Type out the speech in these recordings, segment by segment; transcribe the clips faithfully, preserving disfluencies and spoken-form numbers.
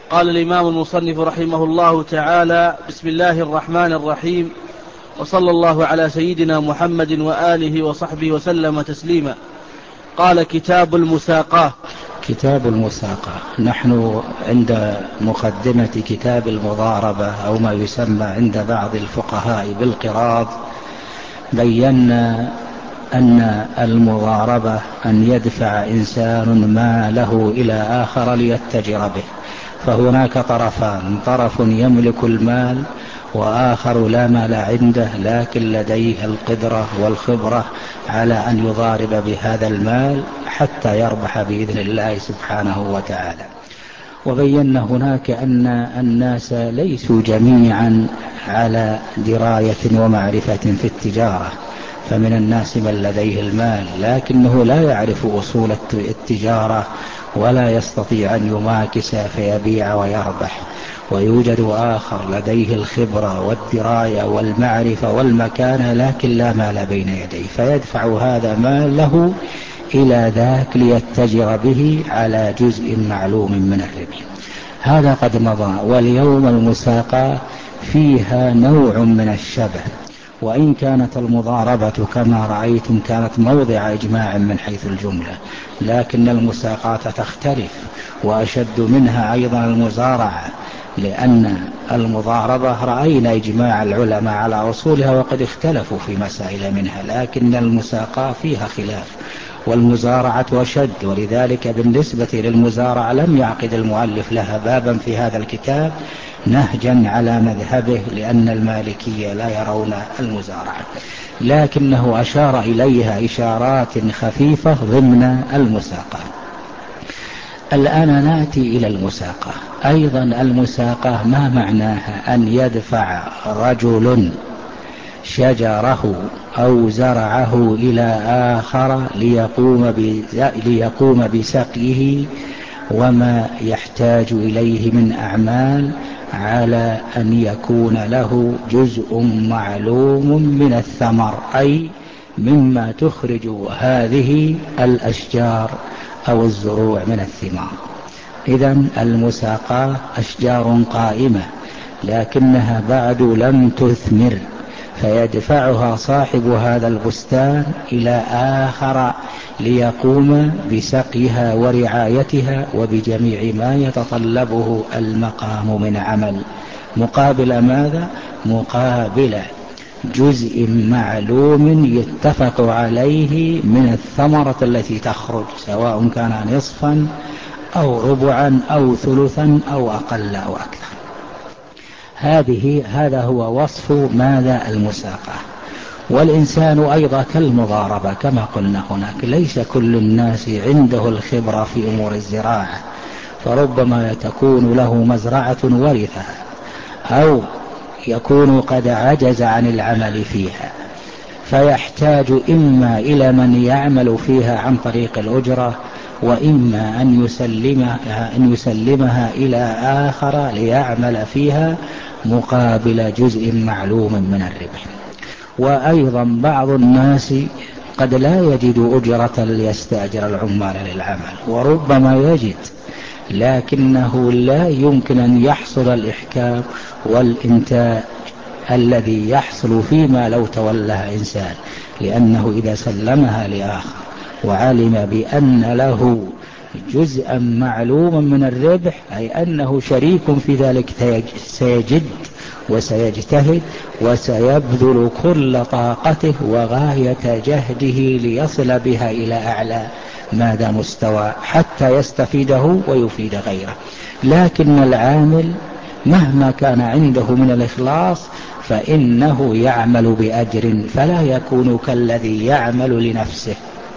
قال الإمام المصنف رحمه الله تعالى: بسم الله الرحمن الرحيم، وصلى الله على سيدنا محمد وآله وصحبه وسلم تسليما. قال: كتاب المساقاة. كتاب المساقاة. نحن عند مقدمة كتاب المضاربة أو ما يسمى عند بعض الفقهاء بالقراض، بينا أن المضاربة أن يدفع إنسان ماله إلى آخر ليتجر به، فهناك طرفان: طرف يملك المال وآخر لا مال عنده لكن لديه القدرة والخبرة على أن يضارب بهذا المال حتى يربح بإذن الله سبحانه وتعالى. وبينا هناك أن الناس ليسوا جميعا على دراية ومعرفة في التجارة، فمن الناس من لديه المال لكنه لا يعرف أصول التجارة ولا يستطيع أن يماكس فيبيع ويربح، ويوجد آخر لديه الخبرة والدراية والمعرفة والمكانة لكن لا مال بين يديه، فيدفع هذا ماله إلى ذاك ليتجر به على جزء معلوم من الربح. هذا قد مضى. واليوم المساقاة فيها نوع من الشبه، وإن كانت المضاربة كما رأيتم كانت موضع إجماع من حيث الجملة، لكن المساقاة تختلف، وأشد منها أيضا المزارعة، لأن المضاربة رأينا إجماع العلماء على أصولها وقد اختلفوا في مسائل منها، لكن المساقاة فيها خلاف، والمزارعة أشد. ولذلك بالنسبة للمزارعة لم يعقد المؤلف لها بابا في هذا الكتاب نهجا على مذهبه، لأن المالكية لا يرون المزارعة، لكنه أشار إليها إشارات خفيفة ضمن المساقة. الآن نأتي إلى المساقة. أيضا المساقة ما معناها؟ أن يدفع رجل شجره أو زرعه إلى آخر ليقوم, ليقوم بسقيه وما يحتاج إليه من أعمال، على أن يكون له جزء معلوم من الثمر، أي مما تخرج هذه الأشجار أو الزروع من الثمار. إذن المساقاة أشجار قائمة لكنها بعد لم تثمر، فيدفعها صاحب هذا البستان إلى آخر ليقوم بسقيها ورعايتها وبجميع ما يتطلبه المقام من عمل، مقابل ماذا؟ مقابل جزء معلوم يتفق عليه من الثمرة التي تخرج، سواء كان نصفا أو ربعا أو ثلثا أو أقل أو أكثر. هذه هذا هو وصف ماذا؟ المساقاة. والإنسان أيضا كالمضاربة كما قلنا هناك، ليس كل الناس عنده الخبرة في أمور الزراعة، فربما تكون له مزرعة ورثها، أو يكون قد عجز عن العمل فيها، فيحتاج إما إلى من يعمل فيها عن طريق الأجرة، وإما أن يسلمها, أن يسلمها إلى آخر ليعمل فيها مقابل جزء معلوم من الربح. وأيضا بعض الناس قد لا يجد أجرة ليستأجر العمال للعمل، وربما يجد لكنه لا يمكن أن يحصل الإحكام والإنتاج الذي يحصل فيما لو تولها إنسان، لأنه إذا سلمها لآخر وعلم بأن له جزءا معلوما من الربح، أي أنه شريك في ذلك، سيجد وسيجتهد وسيبذل كل طاقته وغاية جهده ليصل بها إلى أعلى ماذا مستوى حتى يستفيده ويفيد غيره. لكن العامل مهما كان عنده من الإخلاص فإنه يعمل بأجر، فلا يكون كالذي يعمل لنفسه.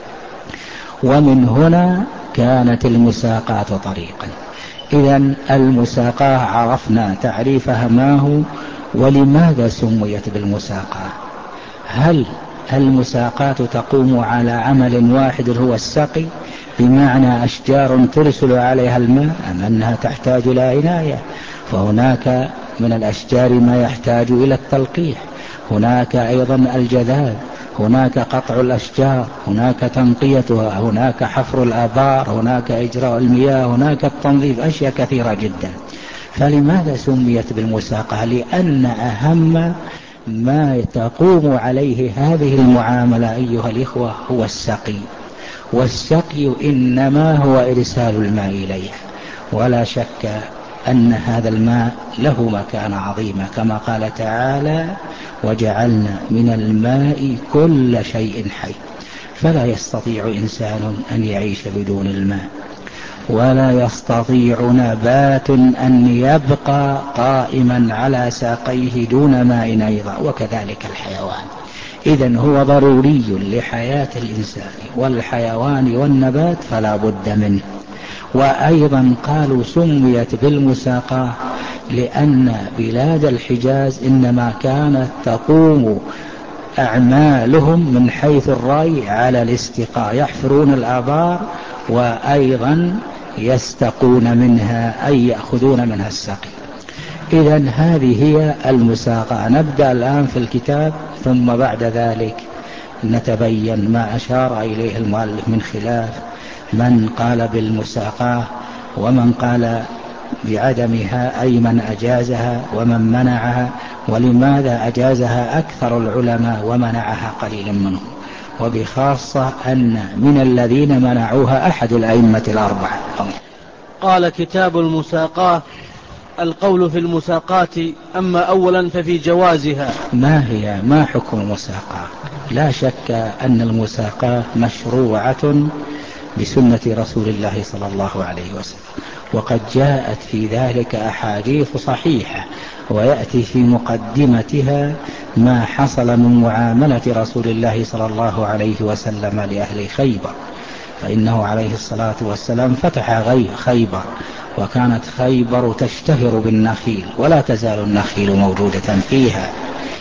ومن هنا كانت المساقاة طريقا. إذن المساقاة عرفنا تعريفها ما هو، ولماذا سميت بالمساقاة؟ هل المساقاة تقوم على عمل واحد هو السقي، بمعنى أشجار ترسل عليها الماء، أم أنها تحتاج إلى عناية؟ فهناك من الأشجار ما يحتاج إلى التلقيح، هناك أيضا الجذاب، هناك قطع الأشجار، هناك تنقيتها، هناك حفر الآبار، هناك إجراء المياه، هناك التنظيف، أشياء كثيرة جدا. فلماذا سميت بالمساقاة؟ لأن أهم ما تقوم عليه هذه المعاملة أيها الإخوة هو السقي، والسقي إنما هو إرسال الماء إليه، ولا شك أن هذا الماء له مكانة عظيمة، كما قال تعالى وجعلنا من الماء كل شيء حي، فلا يستطيع إنسان أن يعيش بدون الماء، ولا يستطيع نبات أن يبقى قائما على ساقيه دون ماء أيضا، وكذلك الحيوان. إذن هو ضروري لحياة الإنسان والحيوان والنبات فلا بد منه. وأيضا قالوا سميت بالمساقاة لأن بلاد الحجاز إنما كانت تقوم أعمالهم من حيث الري على الاستقاء، يحفرون الآبار وأيضا يستقون منها أي يأخذون منها السقي. إذن هذه هي المساقاة. نبدأ الآن في الكتاب، ثم بعد ذلك نتبين ما أشار إليه المؤلف من خلاف من قال بالمساقاة ومن قال بعدمها، أي من أجازها ومن منعها، ولماذا أجازها أكثر العلماء ومنعها قليل منهم، وبخاصة أن من الذين منعوها أحد الأئمة الأربعة. قال كتاب المساقاة. القول في المساقاة. أما أولا ففي جوازها. ما هي ما حكم المساقاة؟ لا شك أن المساقاة مشروعة بسنة رسول الله صلى الله عليه وسلم، وقد جاءت في ذلك أحاديث صحيحة، ويأتي في مقدمتها ما حصل من معاملة رسول الله صلى الله عليه وسلم لأهل خيبر، فإنه عليه الصلاة والسلام فتح خيبر، وكانت خيبر تشتهر بالنخيل ولا تزال النخيل موجودة فيها،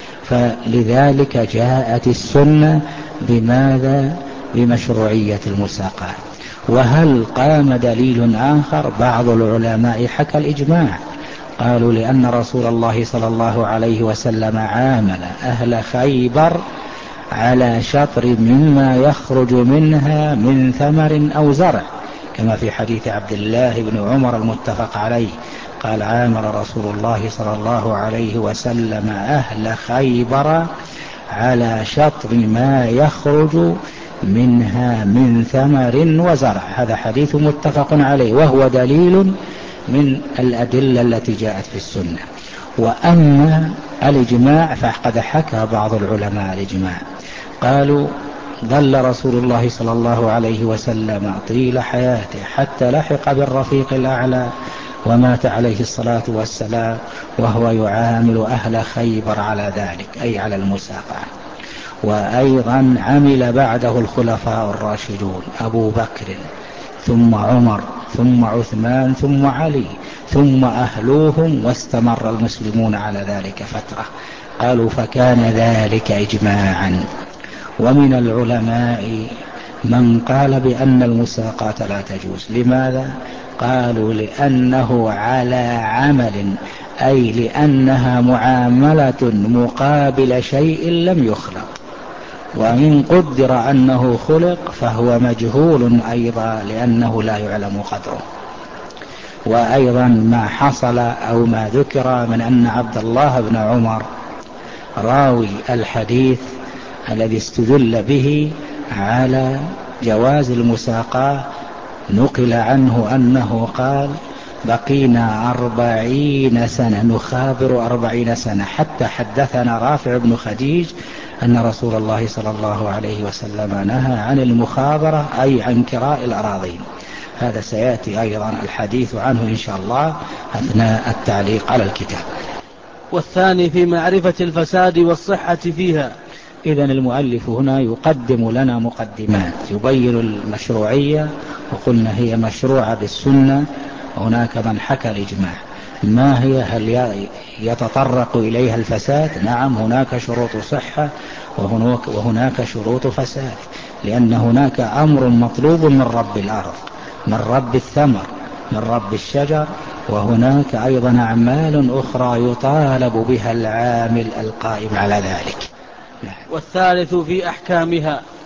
فلذلك جاءت السنة بماذا؟ بمشروعية المساقاة. وهل قام دليل آخر؟ بعض العلماء حكى الإجماع، قالوا لأن رسول الله صلى الله عليه وسلم عامل أهل خيبر على شطر مما يخرج منها من ثمر أو زرع، كما في حديث عبد الله بن عمر المتفق عليه، قال عامل رسول الله صلى الله عليه وسلم أهل خيبر على شطر ما يخرج منها من ثمر وزرع. هذا حديث متفق عليه، وهو دليل من الأدلة التي جاءت في السنة. وأما الإجماع فقد حكى بعض العلماء الإجماع، قالوا ظل رسول الله صلى الله عليه وسلم طيل حياته حتى لحق بالرفيق الأعلى ومات عليه الصلاة والسلام وهو يعامل أهل خيبر على ذلك، أي على المساقاة. وأيضا عمل بعده الخلفاء الراشدون أبو بكر ثم عمر ثم عثمان ثم علي ثم أهلوهم، واستمر المسلمون على ذلك فترة. قالوا فكان ذلك إجماعا. ومن العلماء من قال بأن المساقاة لا تجوز. لماذا؟ قالوا لأنه على عمل، أي لأنها معاملة مقابل شيء لم يخلق، وإن قدر أنه خلق فهو مجهول أيضا لأنه لا يعلم قدره. وأيضا ما حصل أو ما ذكر من أن عبد الله بن عمر راوي الحديث الذي استدل به على جواز المساقاة، نقل عنه أنه قال بقينا أربعين سنة نخابر أربعين سنة حتى حدثنا رافع بن خديج أن رسول الله صلى الله عليه وسلم نهى عن المخابرة، أي عن كراء الأراضين. هذا سيأتي أيضا الحديث عنه إن شاء الله أثناء التعليق على الكتاب. والثاني في معرفة الفساد والصحة فيها. إذن المؤلف هنا يقدم لنا مقدمات يبين المشروعية، وقلنا هي مشروعة بالسنة، وهناك من حكى الإجماع. ما هي؟ هل يتطرق إليها الفساد؟ نعم، هناك شروط صحة وهناك, وهناك شروط فساد، لأن هناك أمر مطلوب من رب الأرض، من رب الثمر، من رب الشجر، وهناك أيضا أعمال أخرى يطالب بها العامل القائم على ذلك. والثالث في أحكامها.